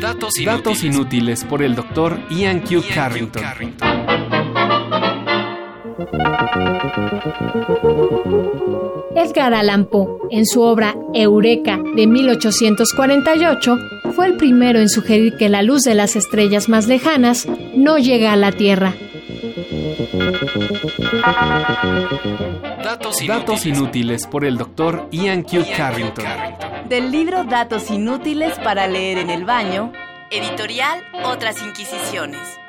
Datos inútiles por el Dr. Ian Q. Carrington. Edgar Allan Poe, en su obra Eureka de 1848, fue el primero en sugerir que la luz de las estrellas más lejanas no llega a la Tierra. Datos inútiles por el Dr. Ian Q. Carrington. Del libro Datos inútiles para leer en el baño, editorial Otras Inquisiciones.